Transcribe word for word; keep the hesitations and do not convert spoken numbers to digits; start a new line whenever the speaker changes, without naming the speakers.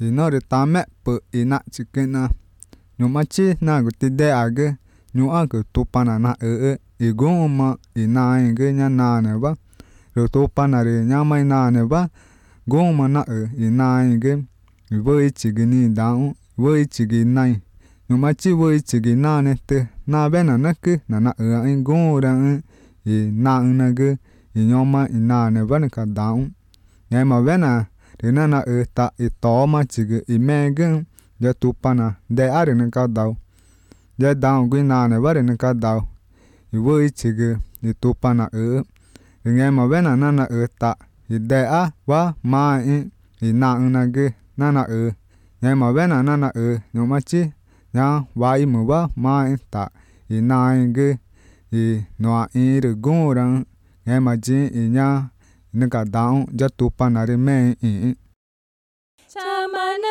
i nó được ta mẹ bự i nạ chỉ cái na nhớ mà chi na của tì đẻ à cái nhớ à cái tu pa na na ở i gom mà i na cái nhà na này ba rồi tu pa na rồi nhà mai na này ba gom mà na ở i na cái với chỉ cái ni đau với chỉ cái này nhớ mà chi với chỉ cái na này từ na bên na nó cứ na na ở anh gom đang i na na cái i nhớ mà i na này ba nó cả đau ngày mà bên na thì na na ở ta i to mà chỉ cái i mẹ cái giờ tu pa na để à rồi nó cả đau giờ đau cái na này ba rồi nó cả đau i với chỉ cái i tu pa na ở thì ngày mà bên na na na ở ta i để à ba mà i i na na cái na na ở ngày mà bên na na na ở nhưng mà chi ya ba i mà ba mà i ta i na cái i nó i được gom rằng ngày mà chi i nha nó cả đau giờ tu pa na rồi mẹ i
Chamana